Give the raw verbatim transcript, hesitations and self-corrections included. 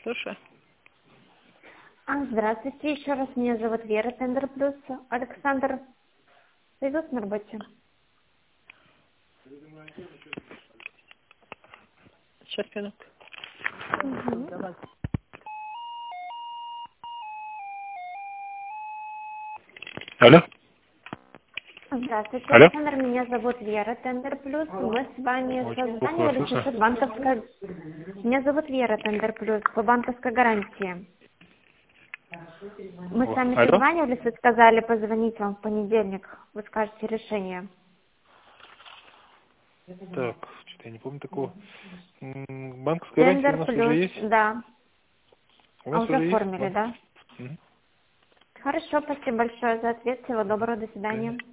Слушай. А, здравствуйте, еще раз, меня зовут Вера, Тендер Плюс. Александр придут на работе? Сейчас, минутку. Угу. Алло? Здравствуйте, Алло? Александр, меня зовут Вера, Тендер Плюс. Мы с вами Очень плохо вас созванивались слышно. насчет банковской... Меня зовут Вера, Тендер Плюс, по банковской гарантии. Мы с вами Алло? созванивались, вы сказали позвонить вам в понедельник. Вы скажете решение. Так, что-то я не помню такого. М, Банковская гарантия у Тендер нас уже Плюс, есть. да. У А нас уже уже есть оформили, банк. да? Мгм. Хорошо, спасибо большое за ответ. Всего доброго, до свидания.